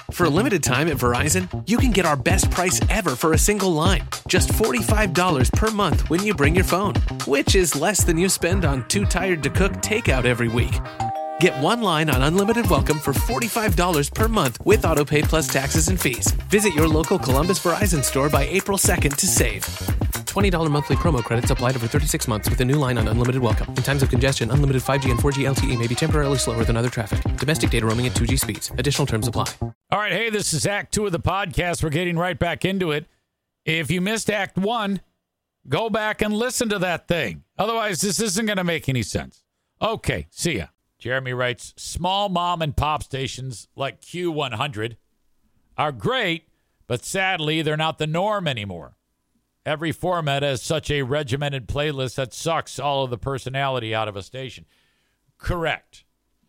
For a limited time at Verizon, you can get our best price ever for a single line. Just $45 per month when you bring your phone, which is less than you spend on Too Tired to Cook takeout every week. Get one line on Unlimited Welcome for $45 per month with AutoPay plus taxes and fees. Visit your local Columbus Verizon store by April 2nd to save. $20 monthly promo credits applied over 36 months with a new line on Unlimited Welcome. In times of congestion, unlimited 5G and 4G LTE may be temporarily slower than other traffic. Domestic data roaming at 2G speeds. Additional terms apply. All right, hey, this is Act 2 of the podcast. We're getting right back into it. If you missed Act 1, go back and listen to that thing. Otherwise, this isn't going to make any sense. Okay, see ya. Jeremy writes, small mom and pop stations like Q100 are great, but sadly, they're not the norm anymore. Every format has such a regimented playlist that sucks all of the personality out of a station. Correct.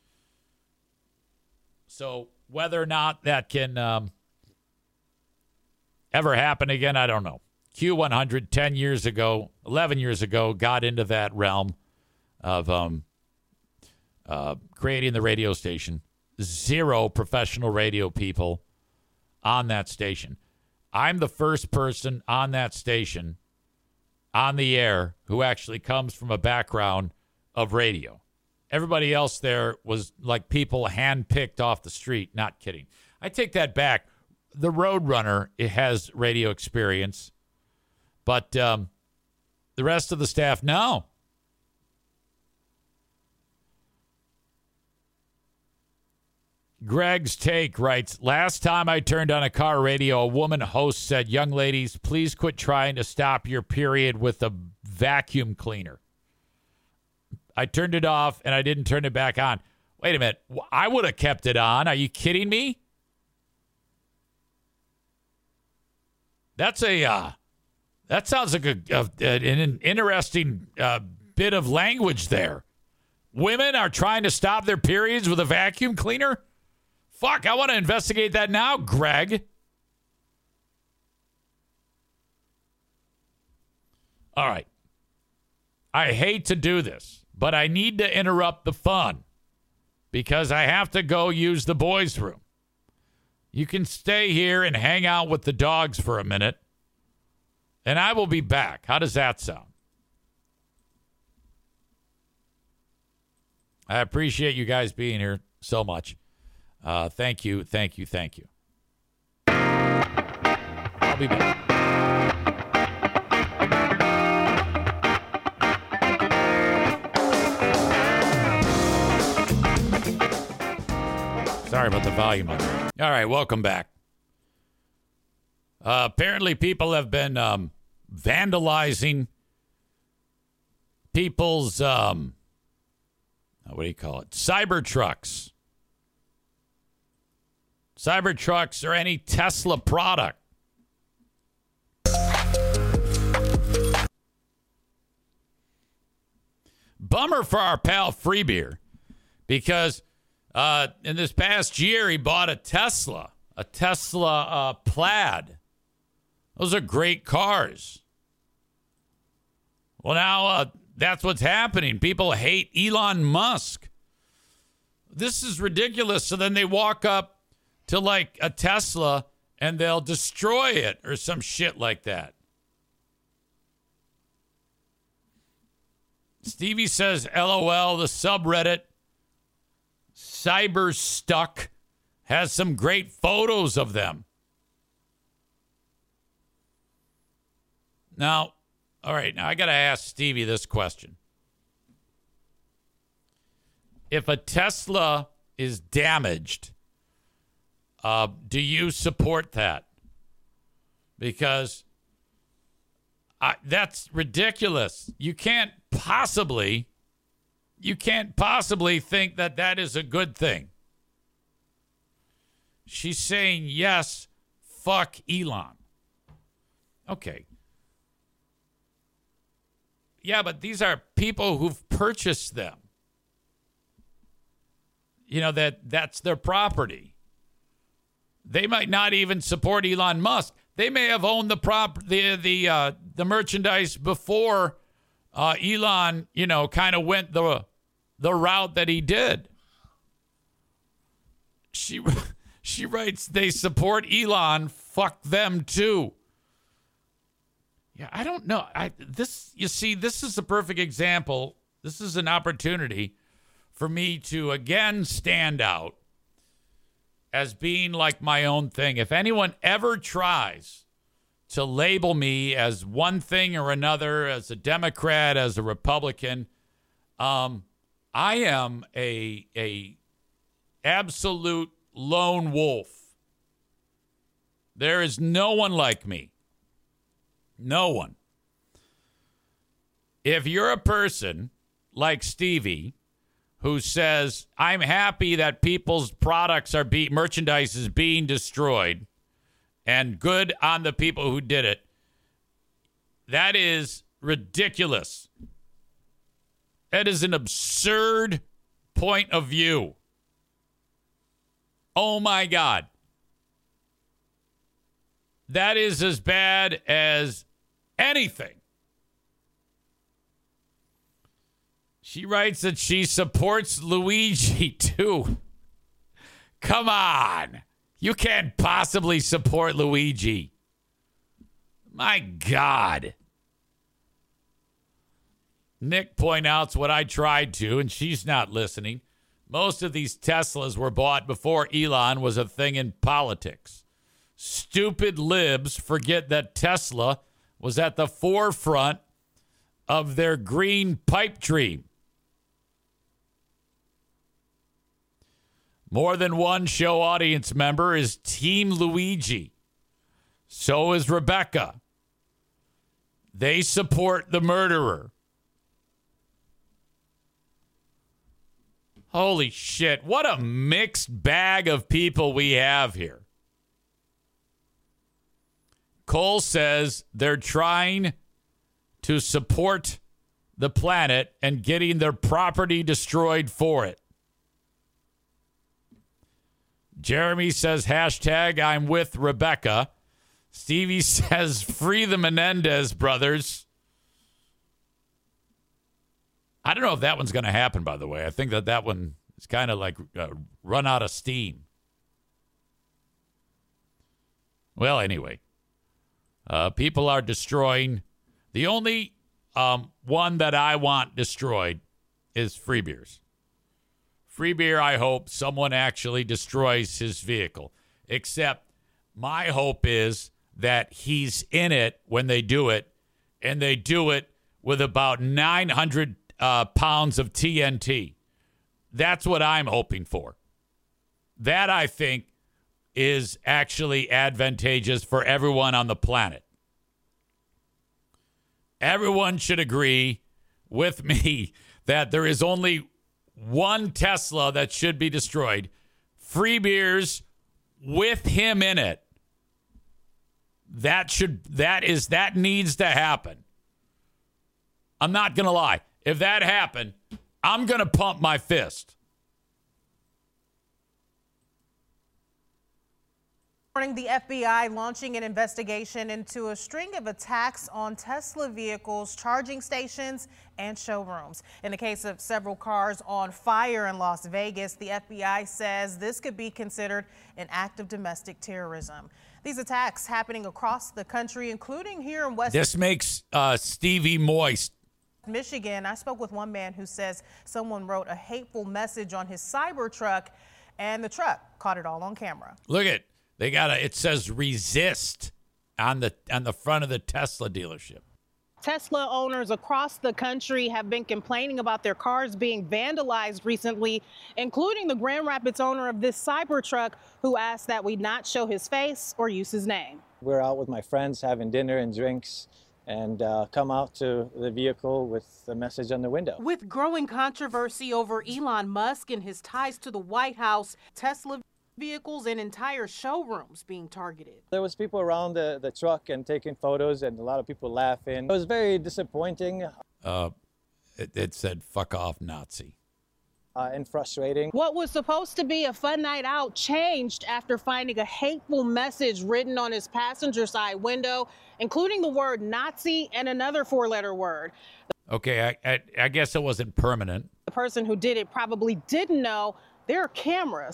So whether or not that can ever happen again, I don't know. Q100, 10 years ago, 11 years ago, got into that realm of creating the radio station. 0 professional radio people on that station. I'm the first person on that station, on the air, who actually comes from a background of radio. Everybody else there was like people handpicked off the street. Not kidding. I take that back. The Roadrunner, it has radio experience, but the rest of the staff, no. Greg's Take writes, last time I turned on a car radio, a woman host said, young ladies, please quit trying to stop your period with a vacuum cleaner. I turned it off and I didn't turn it back on. Wait a minute. I would have kept it on. Are you kidding me? That sounds like an interesting bit of language there. Women are trying to stop their periods with a vacuum cleaner? Fuck, I want to investigate that now, Greg. All right. I hate to do this, but I need to interrupt the fun because I have to go use the boys' room. You can stay here and hang out with the dogs for a minute, and I will be back. How does that sound? I appreciate you guys being here so much. Thank you. I'll be back. Sorry about the volume on that. All right, welcome back. Apparently people have been vandalizing people's, what do you call it? Cybertrucks. Cybertrucks or any Tesla product. Bummer for our pal Freebeer, because in this past year he bought a Tesla Plaid. Those are great cars. Well, now that's what's happening. People hate Elon Musk. This is ridiculous. So then they walk up to like a Tesla and they'll destroy it or some shit like that. Stevie says, LOL, the subreddit Cyberstuck has some great photos of them. Now, all right, now I got to ask Stevie this question. If a Tesla is damaged, do you support that? Because that's ridiculous. You can't possibly think that that is a good thing. She's saying, yes, fuck Elon. Okay. Yeah, but these are people who've purchased them. You know, that's their property. They might not even support Elon Musk. They may have owned the merchandise before Elon, you know, kind of went the route that he did. She She writes, they support Elon. Fuck them too. Yeah, I don't know. This is a perfect example. This is an opportunity for me to again stand out as being like my own thing. If anyone ever tries to label me as one thing or another, as a Democrat, as a Republican, I am a absolute lone wolf. There is no one like me. No one. If you're a person like Stevie who says, I'm happy that people's products are merchandise is being destroyed, and good on the people who did it, that is ridiculous. That is an absurd point of view. Oh my God. That is as bad as anything. She writes that she supports Luigi too. Come on. You can't possibly support Luigi. My God. Nick points out what I tried to, and she's not listening. Most of these Teslas were bought before Elon was a thing in politics. Stupid libs forget that Tesla was at the forefront of their green pipe dream. More than one show audience member is Team Luigi. So is Rebecca. They support the murderer. Holy shit. What a mixed bag of people we have here. Cole says they're trying to support the planet and getting their property destroyed for it. Jeremy says, hashtag I'm with Rebecca. Stevie says, free the Menendez brothers. I don't know if that one's going to happen, by the way. I think that one is kind of like run out of steam. Well, anyway, people are destroying. The only one that I want destroyed is Free Beers. Free Beer, I hope someone actually destroys his vehicle. Except my hope is that he's in it when they do it, and they do it with about 900 pounds of TNT. That's what I'm hoping for. That, I think, is actually advantageous for everyone on the planet. Everyone should agree with me that there is only one Tesla that should be destroyed. Free Beers with him in it. That needs to happen. I'm not going to lie. If that happened, I'm going to pump my fist. The FBI launching an investigation into a string of attacks on Tesla vehicles, charging stations, and showrooms. In the case of several cars on fire in Las Vegas, the FBI says this could be considered an act of domestic terrorism. These attacks happening across the country, including here in West. This makes Stevie moist. Michigan. I spoke with one man who says someone wrote a hateful message on his Cybertruck, and the truck caught it all on camera. Look at. It says resist on the front of the Tesla dealership. Tesla owners across the country have been complaining about their cars being vandalized recently, including the Grand Rapids owner of this Cybertruck, who asked that we not show his face or use his name. We're out with my friends having dinner and drinks, and come out to the vehicle with the message on the window. With growing controversy over Elon Musk and his ties to the White House, Tesla vehicles and entire showrooms being targeted. There was people around the truck and taking photos, and a lot of people laughing. It was very disappointing. It said, fuck off, Nazi. And frustrating. What was supposed to be a fun night out changed after finding a hateful message written on his passenger side window, including the word Nazi and another four-letter word. Okay, I guess it wasn't permanent. The person who did it probably didn't know there are cameras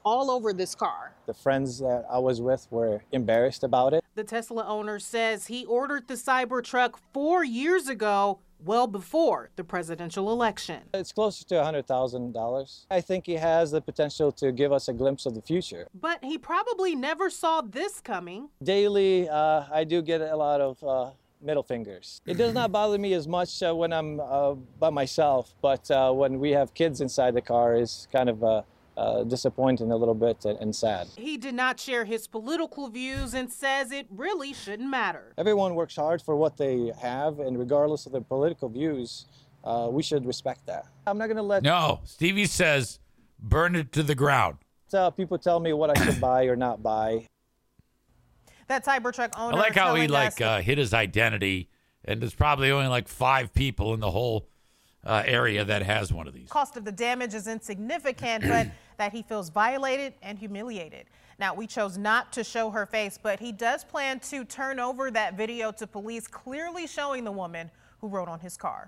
all over this car. The friends that I was with were embarrassed about it. The Tesla owner says he ordered the Cybertruck 4 years ago, well before the presidential election. It's closer to $100,000. I think he has the potential to give us a glimpse of the future. But he probably never saw this coming. Daily, I do get a lot of middle fingers. It does not bother me as much when I'm by myself, but when we have kids inside the car, is kind of disappointing a little bit and sad. He did not share his political views and says it really shouldn't matter. Everyone works hard for what they have, and regardless of their political views, we should respect that. I'm not going to let... No, Stevie says burn it to the ground. People tell me what I should buy or not buy. That Cybertruck owner... I like how he hid his identity, and there's probably only like 5 people in the whole area that has one of these. Cost of the damage is insignificant, but that he feels violated and humiliated. Now, we chose not to show her face, but he does plan to turn over that video to police, clearly showing the woman who rode on his car.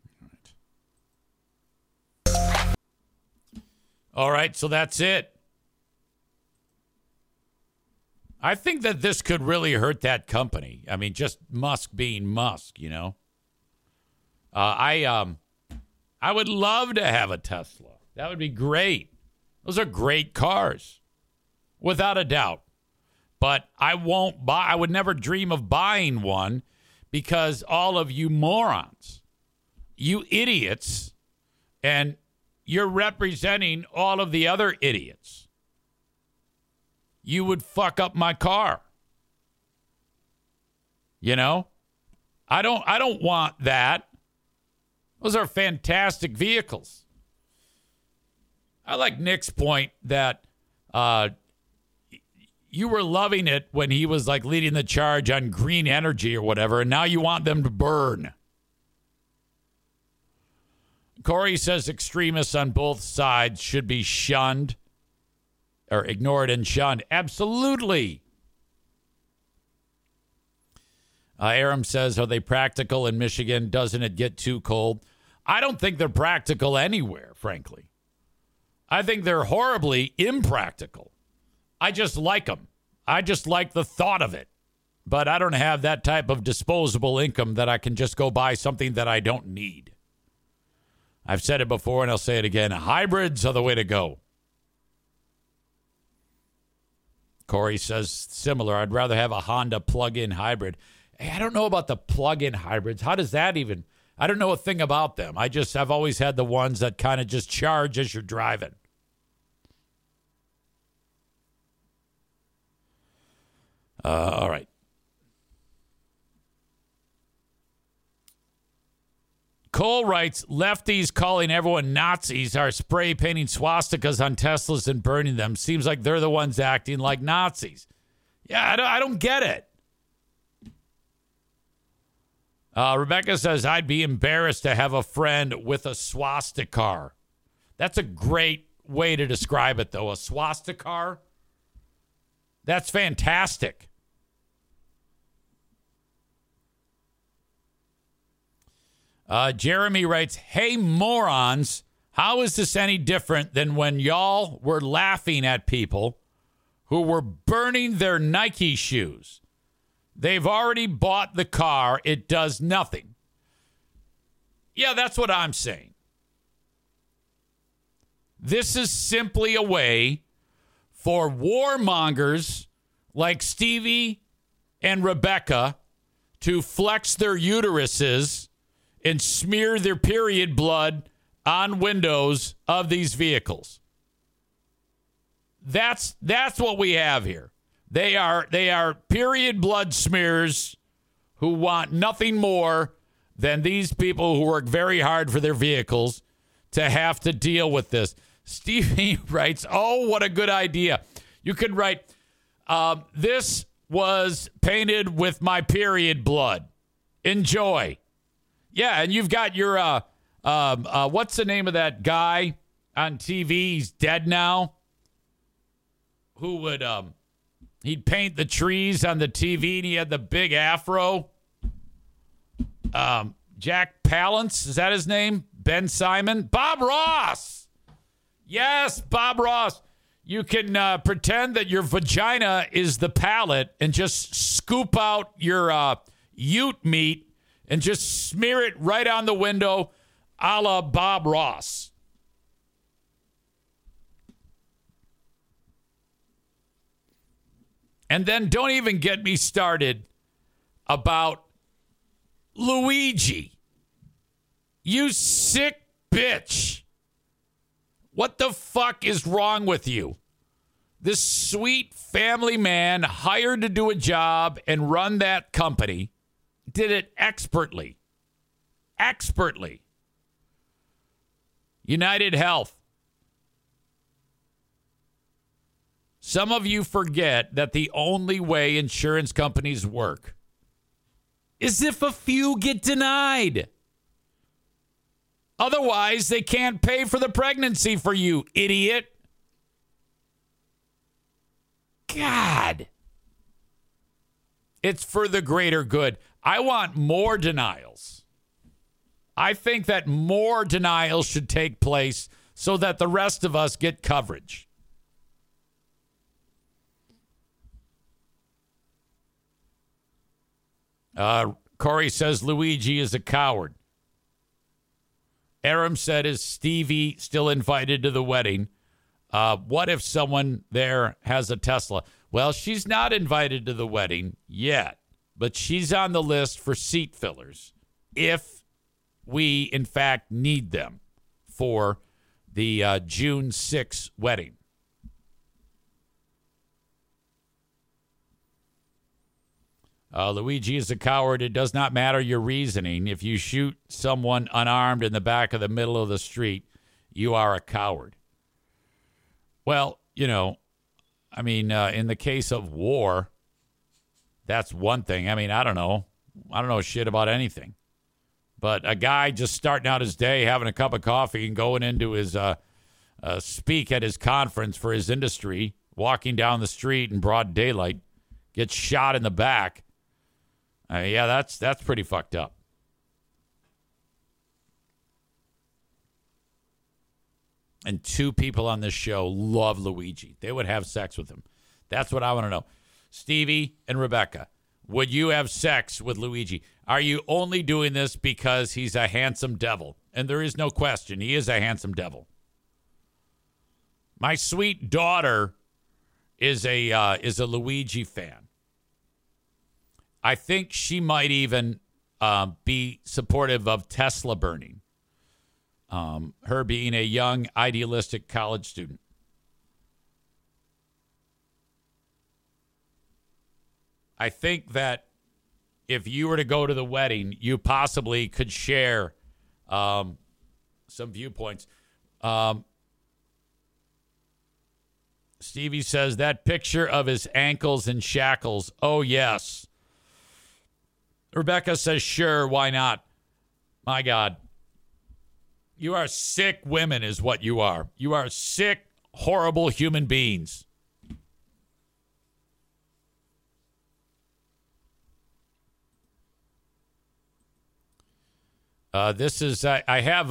All right, so that's it. I think that this could really hurt that company. I mean, just Musk being Musk, you know. I would love to have a Tesla. That would be great. Those are great cars, without a doubt. But I won't buy. I would never dream of buying one because all of you morons, you idiots, and you're representing all of the other idiots. You would fuck up my car. You know? I don't want that. Those are fantastic vehicles. I like Nick's point that you were loving it when he was like leading the charge on green energy or whatever, and now you want them to burn. Corey says extremists on both sides should be shunned or ignored and shunned. Absolutely. Aram says, are they practical in Michigan? Doesn't it get too cold? I don't think they're practical anywhere, frankly. I think they're horribly impractical. I just like them. I just like the thought of it. But I don't have that type of disposable income that I can just go buy something that I don't need. I've said it before and I'll say it again. Hybrids are the way to go. Corey says similar. I'd rather have a Honda plug-in hybrid. Hey, I don't know about the plug-in hybrids. How does that even... I don't know a thing about them. I've always had the ones that kind of just charge as you're driving. All right. Cole writes, lefties calling everyone Nazis are spray painting swastikas on Teslas and burning them. Seems like they're the ones acting like Nazis. Yeah, I don't get it. Rebecca says, I'd be embarrassed to have a friend with a swastika. That's a great way to describe it, though. A swastika? That's fantastic. Jeremy writes, hey, morons, how is this any different than when y'all were laughing at people who were burning their Nike shoes? They've already bought the car. It does nothing. Yeah, that's what I'm saying. This is simply a way for warmongers like Stevie and Rebecca to flex their uteruses and smear their period blood on windows of these vehicles. That's what we have here. They are period blood smears who want nothing more than these people who work very hard for their vehicles to have to deal with this. Stevie writes, oh, what a good idea. You could write, this was painted with my period blood. Enjoy. Yeah, and you've got your, what's the name of that guy on TV? He's dead now. Who would, he'd paint the trees on the TV and he had the big afro. Jack Palance, is that his name? Ben Simon? Bob Ross. Yes, Bob Ross. You can pretend that your vagina is the palate and just scoop out your ute meat and just smear it right on the window a la Bob Ross. And then don't even get me started about Luigi. You sick bitch. What the fuck is wrong with you? This sweet family man hired to do a job and run that company did it expertly. Expertly. United Health. Some of you forget that the only way insurance companies work is if a few get denied. Otherwise, they can't pay for the pregnancy for you, idiot. God. It's for the greater good. I want more denials. I think that more denials should take place so that the rest of us get coverage. Corey says Luigi is a coward. Aram said, is Stevie still invited to the wedding? What if someone there has a Tesla? Well, she's not invited to the wedding yet, but she's on the list for seat fillers if we, in fact, need them for the June 6th wedding. Luigi is a coward. It does not matter your reasoning. If you shoot someone unarmed in the back of the middle of the street, you are a coward. Well, you know, I mean, in the case of war, that's one thing. I mean, I don't know shit about anything. But a guy just starting out his day, having a cup of coffee and going into his speak at his conference for his industry, walking down the street in broad daylight, gets shot in the back. Yeah, that's pretty fucked up. And two people on this show love Luigi. They would have sex with him. That's what I want to know. Stevie and Rebecca, would you have sex with Luigi? Are you only doing this because he's a handsome devil? And there is no question. He is a handsome devil. My sweet daughter is a Luigi fan. I think she might even be supportive of Tesla burning. Her being a young, idealistic college student. I think that if you were to go to the wedding, you possibly could share some viewpoints. Stevie says that picture of his ankles in shackles. Oh, yes. Rebecca says, sure, why not? My God. You are sick women is what you are. You are sick, horrible human beings. This is, I have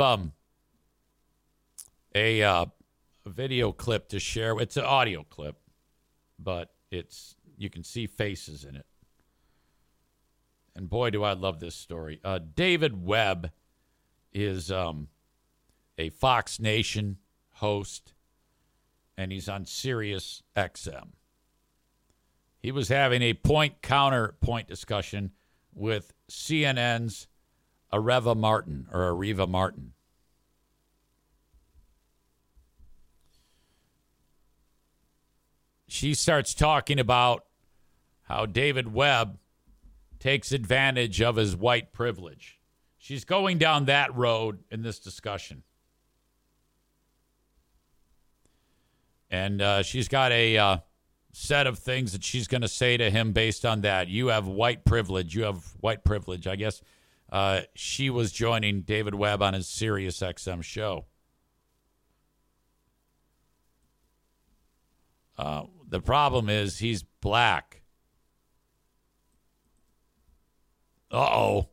a video clip to share. It's an audio clip, but you can see faces in it. And boy, do I love this story. David Webb is a Fox Nation host, and he's on Sirius XM. He was having a point-counterpoint discussion with CNN's Areva Martin. She starts talking about how David Webb takes advantage of his white privilege. She's going down that road in this discussion. And she's got a set of things that she's going to say to him based on that. You have white privilege. I guess she was joining David Webb on his Sirius XM show. The problem is he's black. Uh-oh.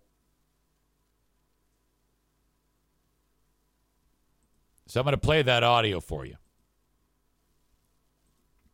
So I'm going to play that audio for you.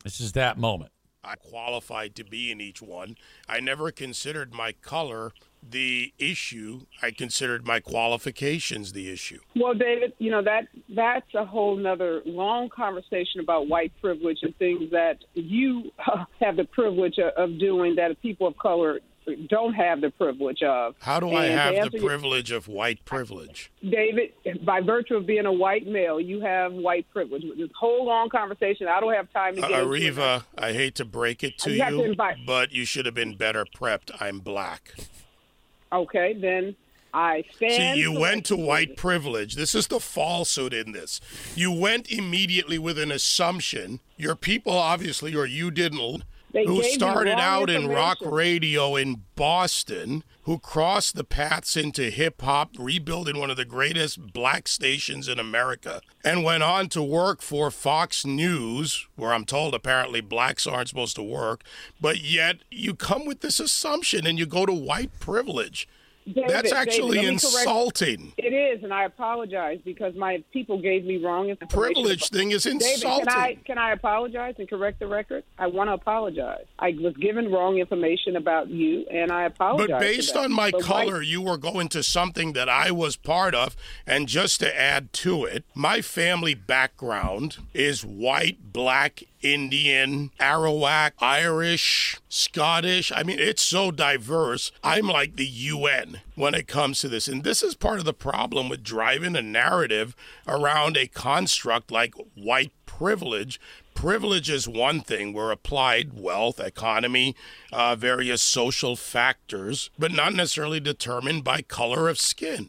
This is that moment. I qualified to be in each one. I never considered my color the issue. I considered my qualifications the issue. Well, David, that's a whole nother long conversation about white privilege and things that you have the privilege of doing that people of color don't have the privilege of. How do I have the privilege of white privilege? David, by virtue of being a white male, you have white privilege. This whole long conversation, I don't have time to get into it. Ariva, I hate to break it to you, but you should have been better prepped. I'm black. Okay, then I stand. See, you went to white privilege. This is the falsehood in this. You went immediately with an assumption. Your people, obviously, or you didn't, who started out in rock radio in Boston, who crossed the paths into hip-hop, rebuilding one of the greatest black stations in America, and went on to work for Fox News, where I'm told apparently blacks aren't supposed to work, but yet you come with this assumption and you go to white privilege. David, that's actually insulting. It is, and I apologize because my people gave me wrong information. Privilege thing is insulting. David, can I apologize and correct the record? I want to apologize. I was given wrong information about you, and I apologize. But based on my color, you were going to something that I was part of, and just to add to it, my family background is white, black, Indian, Arawak, Irish, Scottish. I mean, it's so diverse. I'm like the UN when it comes to this. And this is part of the problem with driving a narrative around a construct like white privilege. Privilege is one thing. We're applied wealth, economy, various social factors, but not necessarily determined by color of skin.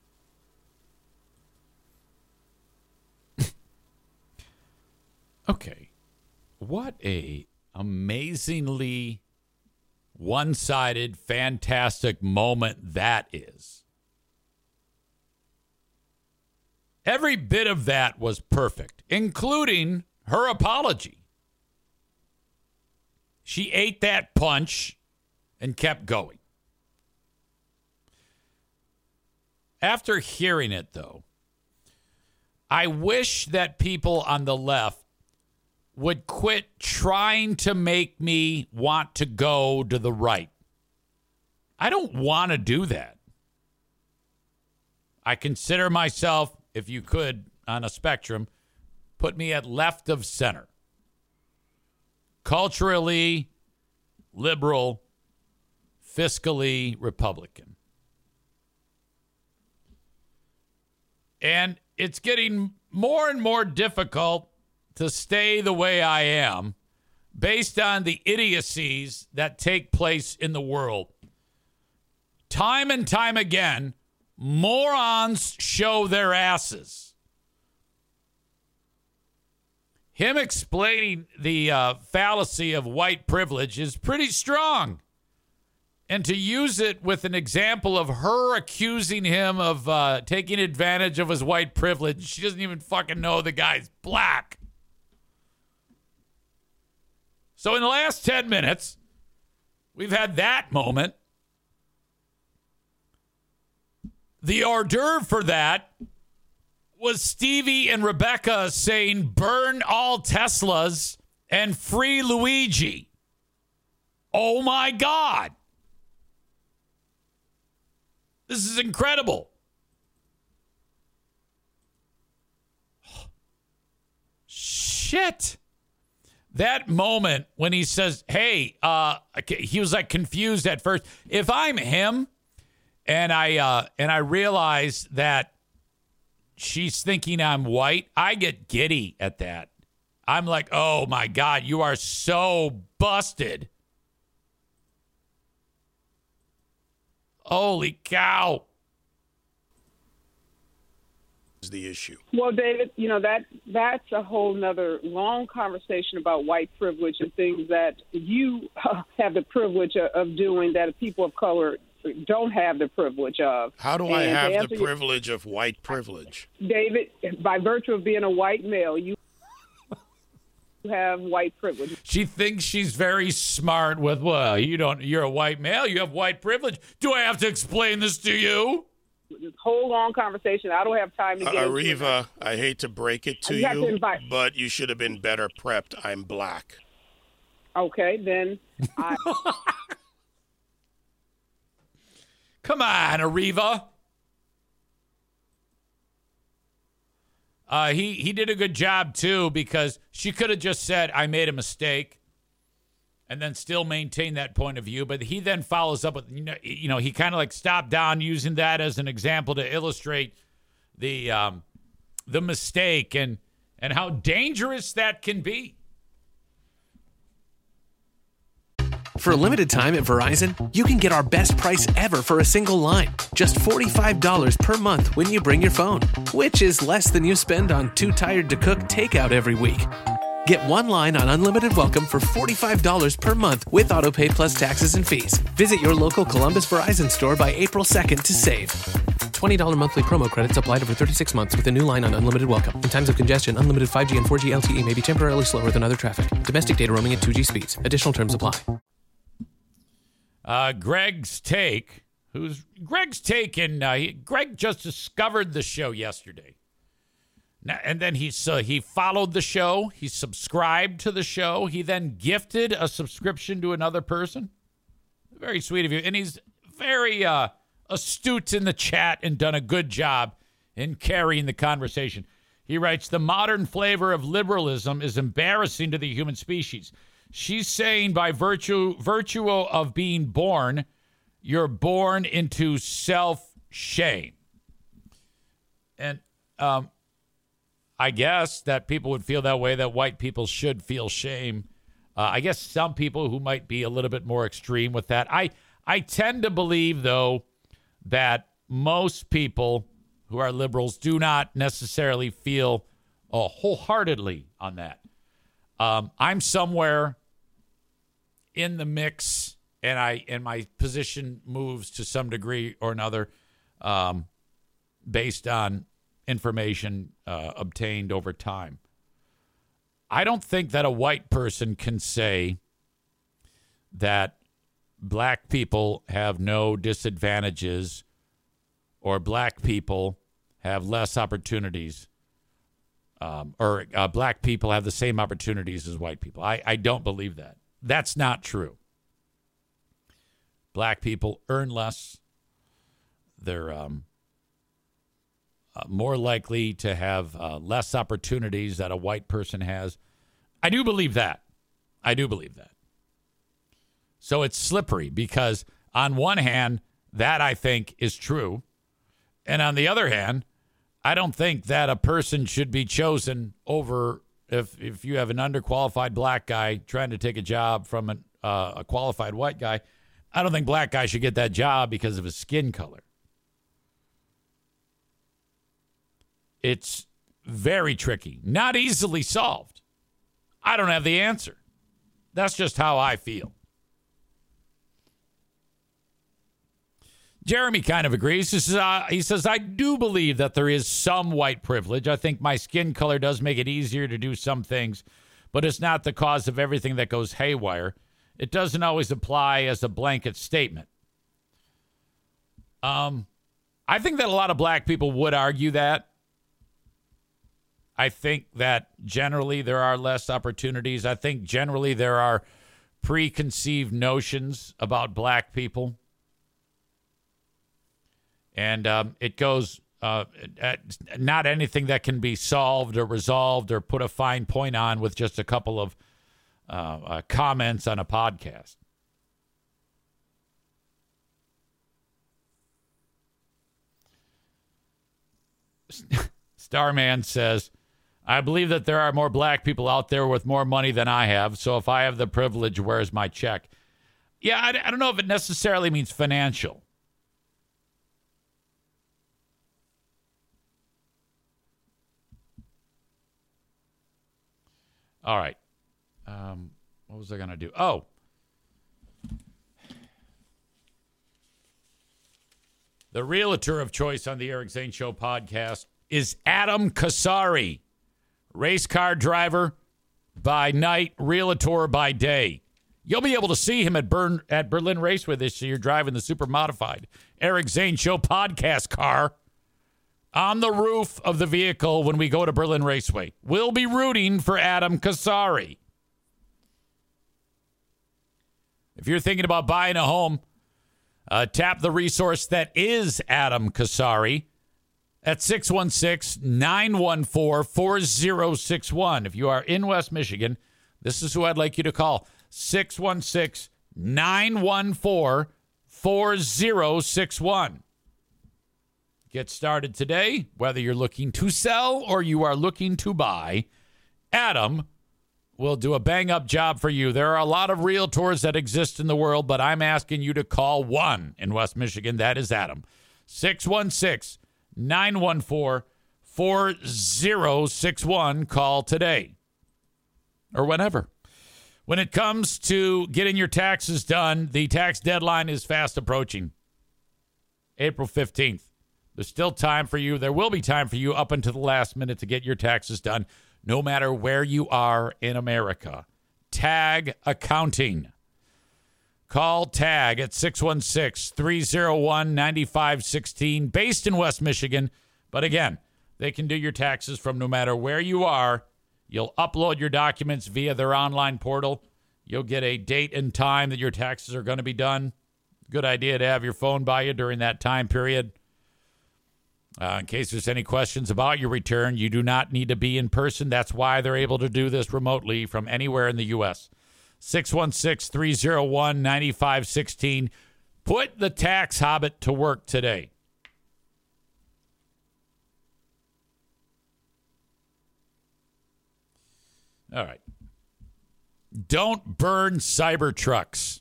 Okay. What a amazingly one-sided, fantastic moment that is. Every bit of that was perfect, including her apology. She ate that punch and kept going. After hearing it, though, I wish that people on the left would quit trying to make me want to go to the right. I don't want to do that. I consider myself, if you could, on a spectrum, put me at left of center. Culturally liberal, fiscally Republican. And it's getting more and more difficult to stay the way I am based on the idiocies that take place in the world. Time and time again, morons show their asses. Him explaining the fallacy of white privilege is pretty strong. And to use it with an example of her accusing him of taking advantage of his white privilege, she doesn't even fucking know the guy's black. So in the last 10 minutes, we've had that moment. The hors d'oeuvre for that was Stevie and Rebecca saying, burn all Teslas and free Luigi. Oh, my God. This is incredible. Shit. That moment when he says, hey, he was like confused at first. If I'm him and I realize that she's thinking I'm white, I get giddy at that. I'm like, oh my God, you are so busted. Holy cow. Is the issue. Well, David, that's a whole nother long conversation about white privilege and things that you have the privilege of doing that people of color don't have the privilege of. How do I have the privilege of white privilege? David, by virtue of being a white male, you have white privilege. She thinks she's very smart with, well, you're a white male, you have white privilege. Do I have to explain this to you? this whole long conversation. I don't have time to get into it. Ariva, I hate to break it to you, but you should have been better prepped. I'm black. Okay, then I... Come on, Ariva. He did a good job, too, because she could have just said, I made a mistake, and then still maintain that point of view. But he then follows up with, you know, he kind of like stopped down using that as an example to illustrate the mistake and how dangerous that can be. For a limited time at Verizon, you can get our best price ever for a single line. Just $45 per month when you bring your phone, which is less than you spend on Too Tired to Cook takeout every week. Get one line on Unlimited Welcome for $45 per month with AutoPay plus taxes and fees. Visit your local Columbus Verizon store by April 2nd to save. $20 monthly promo credits applied over 36 months with a new line on Unlimited Welcome. In times of congestion, unlimited 5G and 4G LTE may be temporarily slower than other traffic. Domestic data roaming at 2G speeds. Additional terms apply. Greg's take, Greg just discovered the show yesterday. Now, and then he followed the show. He subscribed to the show. He then gifted a subscription to another person. Very sweet of you. And he's very astute in the chat and done a good job in carrying the conversation. He writes, the modern flavor of liberalism is embarrassing to the human species. She's saying by virtue of being born, you're born into self-shame. And I guess that people would feel that way, that white people should feel shame. I guess some people who might be a little bit more extreme with that. I tend to believe, though, that most people who are liberals do not necessarily feel wholeheartedly on that. I'm somewhere in the mix, and my position moves to some degree or another based on information obtained over time. I don't think that a white person can say that black people have no disadvantages or black people have less opportunities. Or black people have the same opportunities as white people. I don't believe that. That's not true. Black people earn less. They're more likely to have less opportunities that a white person has. I do believe that. So it's slippery because on one hand, that I think is true. And on the other hand, I don't think that a person should be chosen over if you have an underqualified black guy trying to take a job from a qualified white guy. I don't think black guy should get that job because of his skin color. It's very tricky, not easily solved. I don't have the answer. That's just how I feel. Jeremy kind of agrees. He says, I do believe that there is some white privilege. I think my skin color does make it easier to do some things, but it's not the cause of everything that goes haywire. It doesn't always apply as a blanket statement. I think that a lot of black people would argue that. I think that generally there are less opportunities. I think generally there are preconceived notions about black people. And it goes, not anything that can be solved or resolved or put a fine point on with just a couple of comments on a podcast. Starman says, I believe that there are more black people out there with more money than I have. So if I have the privilege, where's my check? Yeah, I don't know if it necessarily means financial. All right. What was I going to do? Oh. The realtor of choice on the Eric Zane Show podcast is Adam Kasari, race car driver by night, realtor by day. You'll be able to see him at Berlin Raceway this year driving the super modified Eric Zane Show podcast car on the roof of the vehicle when we go to Berlin Raceway. We'll be rooting for Adam Kasari. If you're thinking about buying a home, tap the resource that is Adam Kasari at 616-914-4061. If you are in West Michigan, this is who I'd like you to call. 616-914-4061. Get started today, whether you're looking to sell or you are looking to buy. Adam will do a bang-up job for you. There are a lot of realtors that exist in the world, but I'm asking you to call one in West Michigan. That is Adam. 616-914-4061. Call today or whenever. When it comes to getting your taxes done, the tax deadline is fast approaching. April 15th. There's still time for you. There will be time for you up until the last minute to get your taxes done, no matter where you are in America. Tag Accounting. Call Tag at 616-301-9516, based in West Michigan. But again, they can do your taxes from no matter where you are. You'll upload your documents via their online portal. You'll get a date and time that your taxes are going to be done. Good idea to have your phone by you during that time period. In case there's any questions about your return, you do not need to be in person. That's why they're able to do this remotely from anywhere in the U.S. 616-301-9516. Put the tax hobbit to work today. All right. Don't burn Cybertrucks.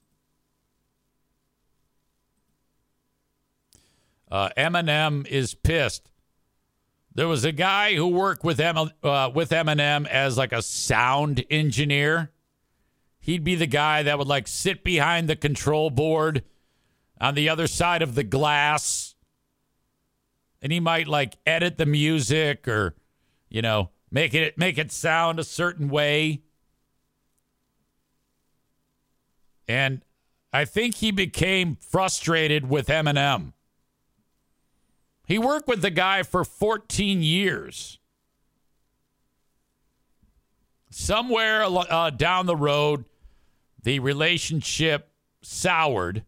Eminem is pissed. There was a guy who worked with Eminem as like a sound engineer. He'd be the guy that would like sit behind the control board on the other side of the glass. And he might like edit the music or, you know, make it sound a certain way. And I think he became frustrated with Eminem. He worked with the guy for 14 years. Somewhere down the road, the relationship soured.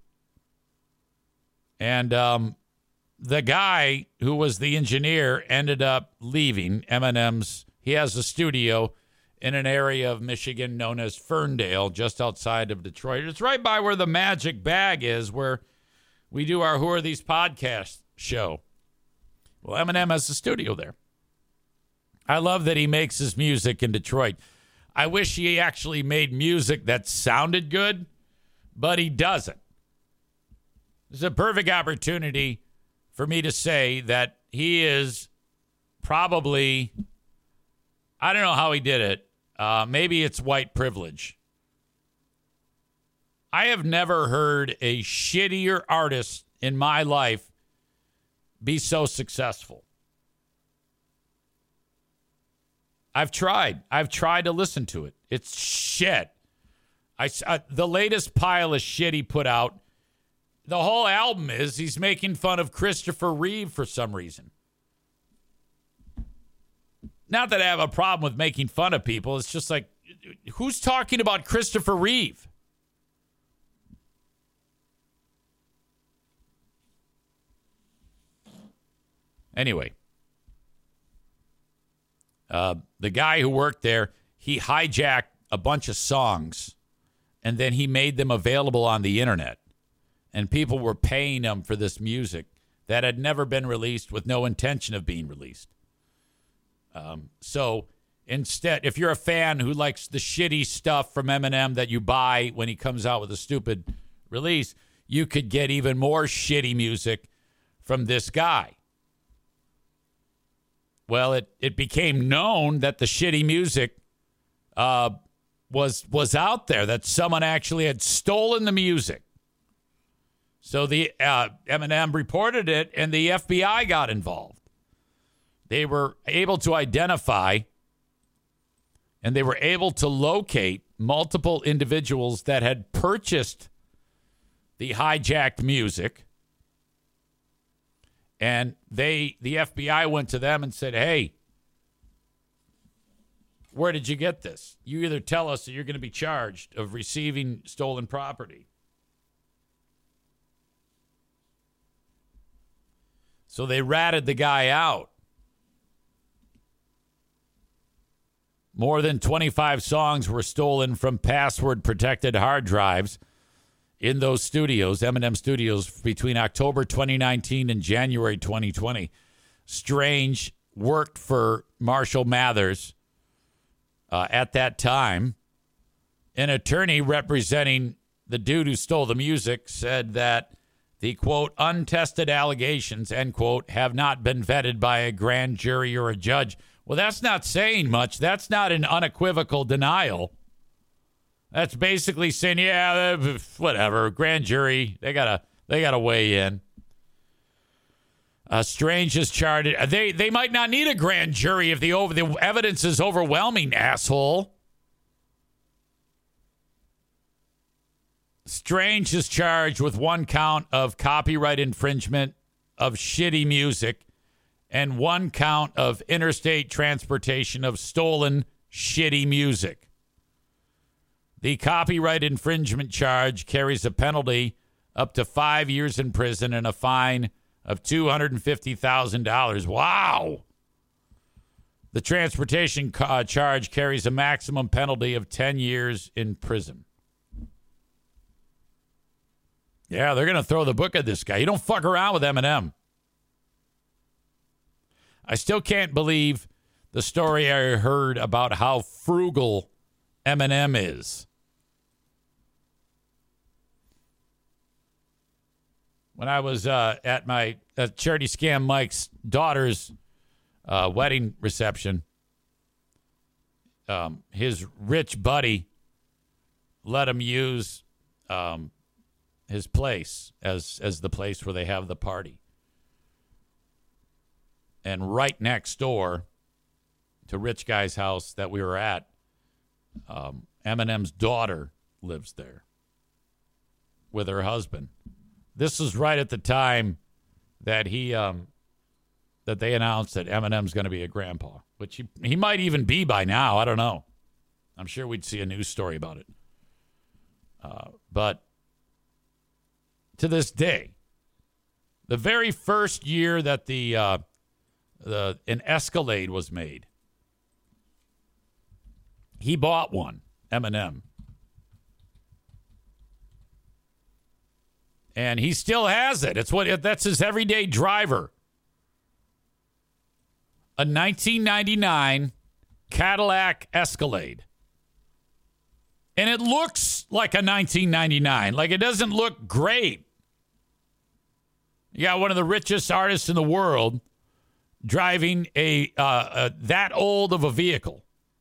And the guy who was the engineer ended up leaving Eminem's. He has a studio in an area of Michigan known as Ferndale, just outside of Detroit. It's right by where the Magic Bag is, where we do our Who Are These Podcasts show. Well, Eminem has a studio there. I love that he makes his music in Detroit. I wish he actually made music that sounded good, but he doesn't. It's a perfect opportunity for me to say that he is probably, I don't know how he did it. Maybe it's white privilege. I have never heard a shittier artist in my life be so successful. I've tried to listen to it. It's shit. The latest pile of shit he put out, the whole album is he's making fun of Christopher Reeve for some reason. Not that I have a problem with making fun of people. It's just like, who's talking about Christopher Reeve? Anyway, the guy who worked there, he hijacked a bunch of songs, and then he made them available on the internet. And people were paying him for this music that had never been released with no intention of being released. So instead, if you're a fan who likes the shitty stuff from Eminem that you buy when he comes out with a stupid release, you could get even more shitty music from this guy. Well, it became known that the shitty music was out there, that someone actually had stolen the music. So the Eminem reported it, and the FBI got involved. They were able to identify, and they were able to locate multiple individuals that had purchased the hijacked music. And the FBI went to them and said, hey, where did you get this? You either tell us or you're going to be charged of receiving stolen property. So they ratted the guy out. More than 25 songs were stolen from password-protected hard drives in those studios, Eminem Studios, between October 2019 and January 2020. Strange worked for Marshall Mathers at that time. An attorney representing the dude who stole the music said that the, quote, untested allegations, end quote, have not been vetted by a grand jury or a judge. Well, that's not saying much. That's not an unequivocal denial. That's basically saying, yeah, whatever, grand jury, they gotta weigh in. Strange is charged. They might not need a grand jury if the evidence is overwhelming, asshole. Strange is charged with 1 count of copyright infringement of shitty music and 1 count of interstate transportation of stolen shitty music. The copyright infringement charge carries a penalty up to 5 years in prison and a fine of $250,000. Wow. The transportation charge carries a maximum penalty of 10 years in prison. Yeah, they're going to throw the book at this guy. You don't fuck around with Eminem. I still can't believe the story I heard about how frugal Eminem is. When I was at my Charity Scam Mike's daughter's wedding reception, his rich buddy let him use his place as the place where they have the party. And right next door to Rich Guy's house that we were at, Eminem's daughter lives there with her husband. This was right at the time that that they announced that Eminem's going to be a grandpa, which he might even be by now. I don't know. I'm sure we'd see a news story about it. But to this day, the very first year that an Escalade was made, he bought one, Eminem. And he still has it. That's his everyday driver. A 1999 Cadillac Escalade. And it looks like a 1999. Like, it doesn't look great. You got one of the richest artists in the world driving a that old of a vehicle.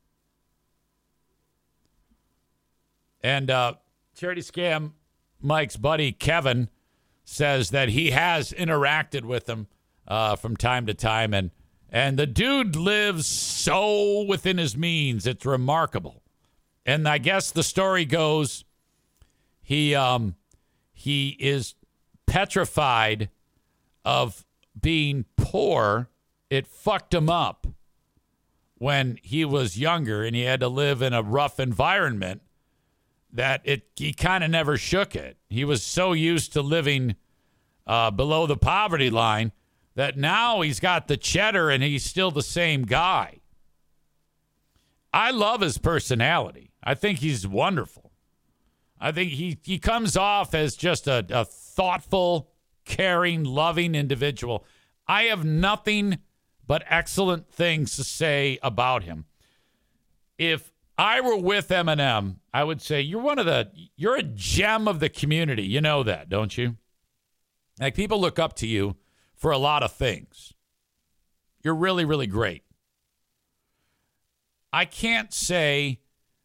And Charity Scam Mike's buddy Kevin says that he has interacted with him from time to time, and the dude lives so within his means, it's remarkable. And I guess the story goes, he is petrified of being poor. It fucked him up when he was younger and he had to live in a rough environment that he kind of never shook it. He was so used to living below the poverty line that now he's got the cheddar and he's still the same guy. I love his personality. I think he's wonderful. I think he comes off as just a thoughtful, caring, loving individual. I have nothing but excellent things to say about him. If I were with Eminem, I would say you're a gem of the community. You know that, don't you? Like, people look up to you for a lot of things. You're really, really great. I can't say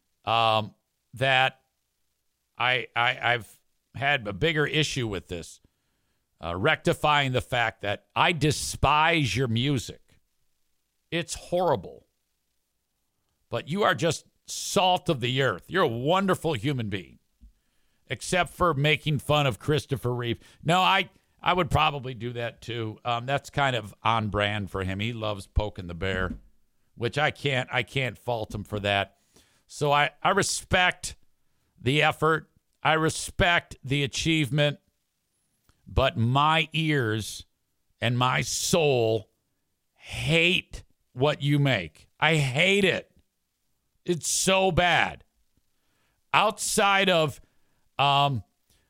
that I've had a bigger issue with this, rectifying the fact that I despise your music. It's horrible. But you are just salt of the earth. You're a wonderful human being, except for making fun of Christopher Reeve. No, I would probably do that too. That's kind of on brand for him. He loves poking the bear, which I can't fault him for that. So I respect the effort. I respect the achievement, but my ears and my soul hate what you make. I hate it. It's so bad. Outside of arms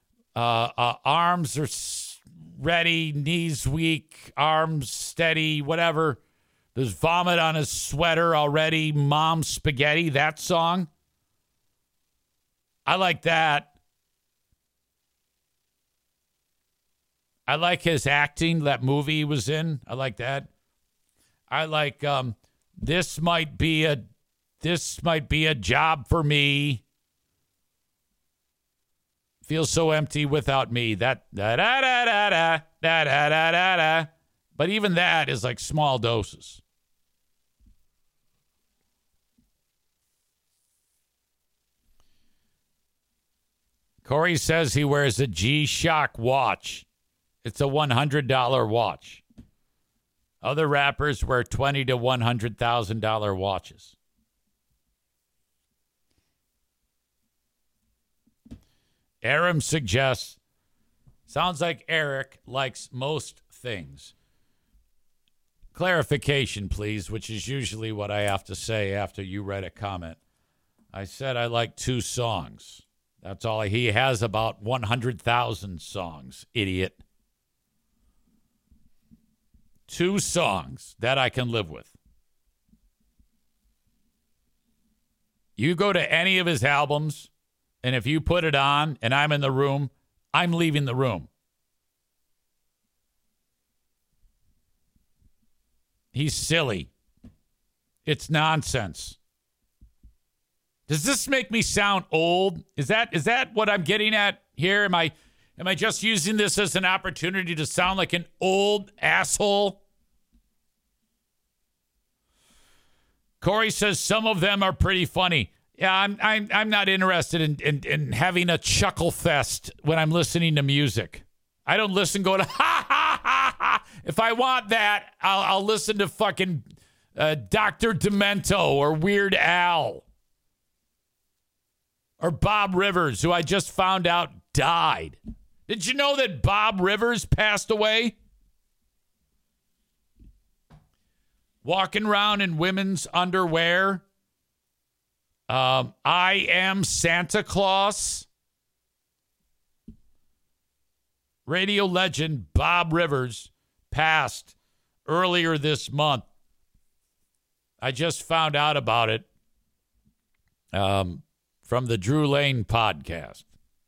are ready, knees weak, arms steady, whatever. There's vomit on his sweater already. Mom spaghetti, that song. I like that. I like his acting, that movie he was in. I like that. I like this might be a job for me. Feels so empty without me. That da da da da da da da da da da. But even that is like small doses. Corey says he wears a G-Shock watch. It's a $100 watch. Other rappers wear $20,000 to $100,000 watches. Aram suggests, sounds like Eric likes most things. Clarification, please, which is usually what I have to say after you read a comment. I said I like 2 songs. That's all. He has about 100,000 songs, idiot. 2 songs that I can live with. You go to any of his albums, and if you put it on and I'm in the room, I'm leaving the room. He's silly. It's nonsense. Does this make me sound old? Is that what I'm getting at here? Am I just using this as an opportunity to sound like an old asshole? Corey says some of them are pretty funny. Yeah, I'm not interested in having a chuckle fest when I'm listening to music. I don't listen going ha ha ha ha. If I want that, I'll listen to fucking Dr. Demento or Weird Al or Bob Rivers, who I just found out died. Did you know that Bob Rivers passed away? Walking around in women's underwear. I am Santa Claus. Radio legend Bob Rivers passed earlier this month. I just found out about it from the Drew Lane podcast.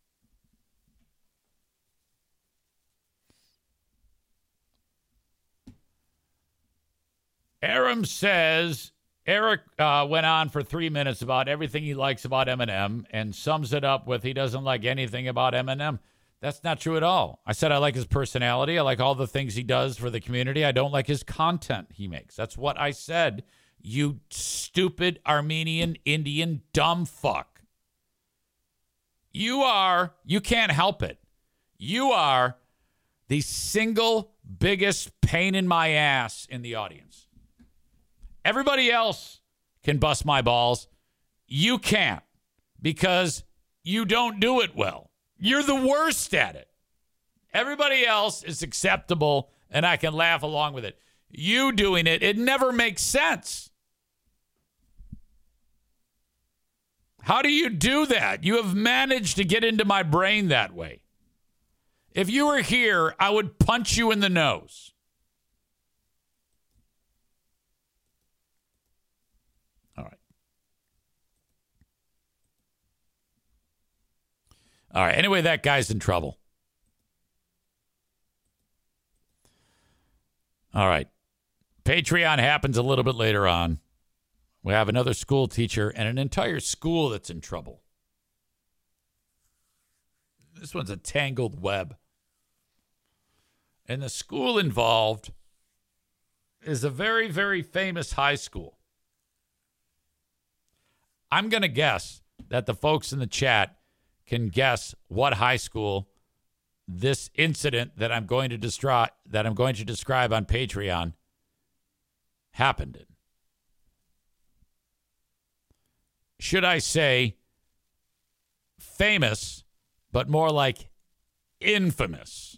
Aram says Eric went on for 3 minutes about everything he likes about Eminem and sums it up with he doesn't like anything about Eminem. That's not true at all. I said I like his personality. I like all the things he does for the community. I don't like his content he makes. That's what I said, you stupid Armenian Indian dumb fuck. You can't help it. You are the single biggest pain in my ass in the audience. Everybody else can bust my balls. You can't because you don't do it well. You're the worst at it. Everybody else is acceptable and I can laugh along with it. You doing it, it never makes sense. How do you do that? You have managed to get into my brain that way. If you were here, I would punch you in the nose. All right. Anyway, that guy's in trouble. All right. Patreon happens a little bit later on. We have another school teacher and an entire school that's in trouble. This one's a tangled web. And the school involved is a very, very famous high school. I'm going to guess that the folks in the chat can guess what high school this incident that I'm going to describe on Patreon happened in. Should I say famous, but more like infamous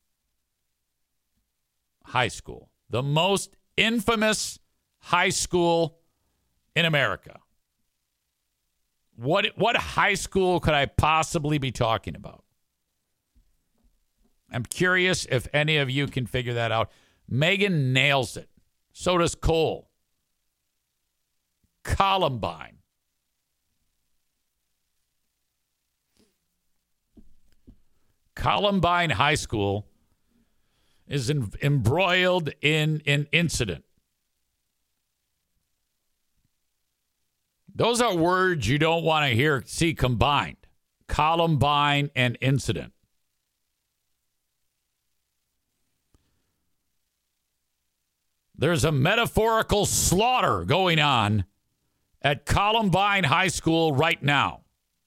high school? The most infamous high school in America. What high school could I possibly be talking about? I'm curious if any of you can figure that out. Megan nails it. So does Cole. Columbine. Columbine High School is embroiled in an incident. Those are words you don't want to see combined. Columbine and incident. There's a metaphorical slaughter going on at Columbine High School right now.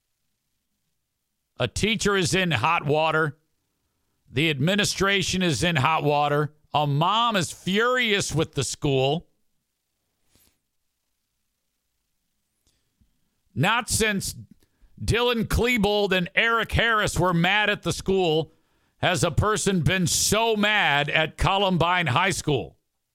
A teacher is in hot water. The administration is in hot water. A mom is furious with the school. Not since Dylan Klebold and Eric Harris were mad at the school has a person been so mad at Columbine High School.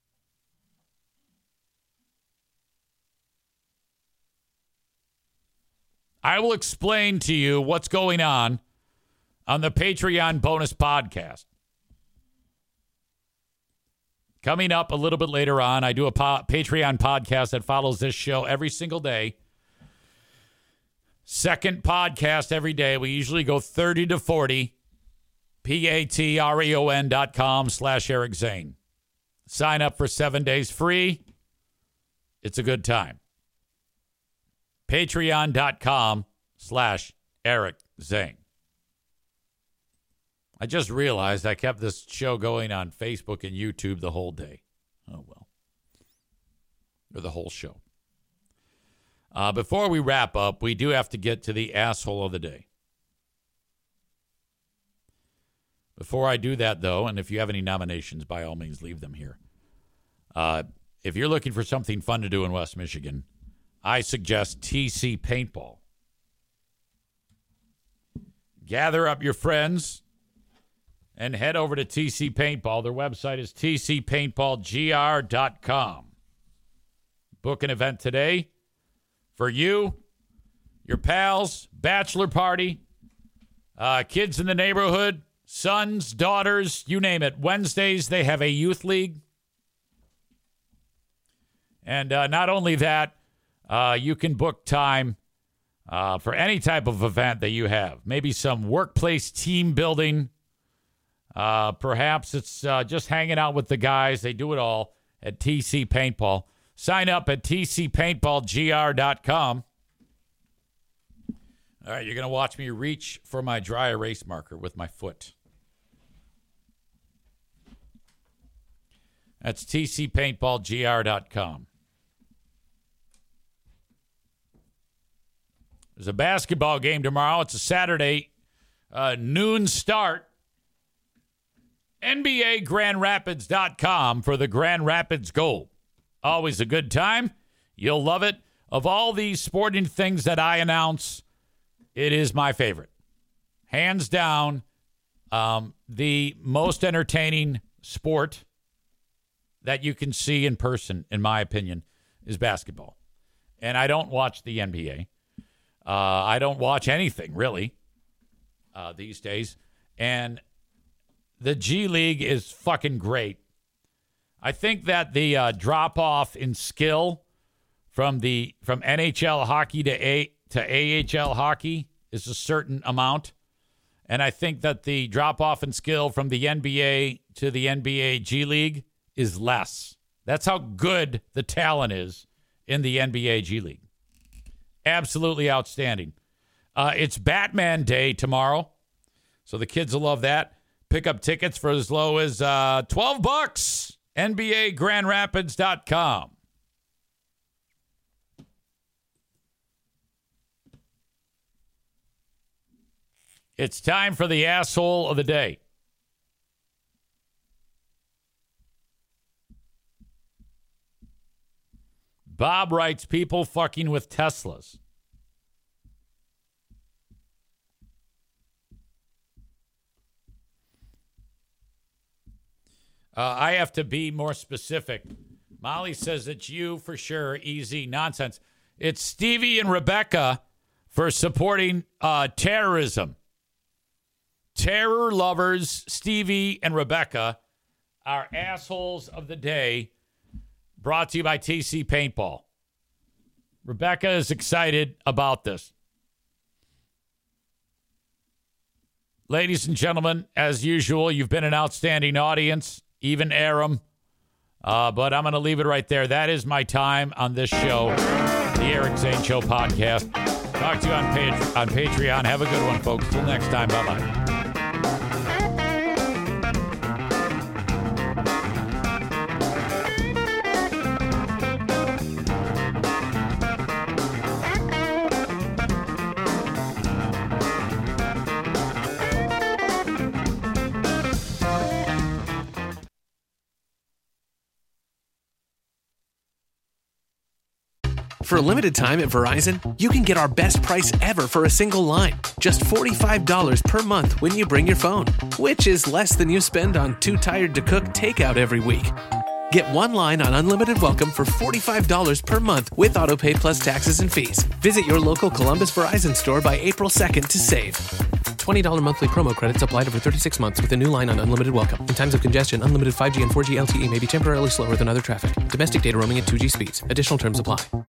I will explain to you what's going on the Patreon bonus podcast. Coming up a little bit later on, I do a Patreon podcast that follows this show every single day. Second podcast every day. We usually go 30 to 40. patreon.com/Eric Zane. Sign up for 7 days free. It's a good time. Patreon.com/Eric Zane. I just realized I kept this show going on Facebook and YouTube the whole day. Oh, well. Or the whole show. Before we wrap up, we do have to get to the asshole of the day. Before I do that, though, and if you have any nominations, by all means, leave them here. If you're looking for something fun to do in West Michigan, I suggest TC Paintball. Gather up your friends and head over to TC Paintball. Their website is tcpaintballgr.com. Book an event today for you, your pals, bachelor party, kids in the neighborhood, sons, daughters, you name it. Wednesdays, they have a youth league. And not only that, you can book time for any type of event that you have. Maybe some workplace team building. Perhaps it's just hanging out with the guys. They do it all at TC Paintball. Sign up at tcpaintballgr.com. All right, you're going to watch me reach for my dry erase marker with my foot. That's tcpaintballgr.com. There's a basketball game tomorrow. It's a Saturday noon start. NBAGrandRapids.com for the Grand Rapids Gold. Always a good time. You'll love it. Of all these sporting things that I announce, it is my favorite. Hands down, the most entertaining sport that you can see in person, in my opinion, is basketball. And I don't watch the NBA. I don't watch anything, really, these days. And the G League is fucking great. I think that the drop-off in skill from NHL hockey to AHL hockey is a certain amount. And I think that the drop-off in skill from the NBA to the NBA G League is less. That's how good the talent is in the NBA G League. Absolutely outstanding. It's Batman Day tomorrow, so the kids will love that. Pick up tickets for as low as $12. NBAGrandRapids.com. It's time for the asshole of the day. Bob writes, people fucking with Teslas. I have to be more specific. Molly says it's you for sure. Easy nonsense. It's Stevie and Rebecca for supporting terrorism. Terror lovers, Stevie and Rebecca, are assholes of the day. Brought to you by TC Paintball. Rebecca is excited about this. Ladies and gentlemen, as usual, you've been an outstanding audience, even Aram. But I'm going to leave it right there. That is my time on this show, the Eric Zane Show podcast. Talk to you on Patreon. Have a good one, folks. Till next time. Bye-bye. For a limited time at Verizon, you can get our best price ever for a single line. Just $45 per month when you bring your phone, which is less than you spend on Too Tired to Cook takeout every week. Get one line on Unlimited Welcome for $45 per month with AutoPay plus taxes and fees. Visit your local Columbus Verizon store by April 2nd to save. $20 monthly promo credits applied over 36 months with a new line on Unlimited Welcome. In times of congestion, unlimited 5G and 4G LTE may be temporarily slower than other traffic. Domestic data roaming at 2G speeds. Additional terms apply.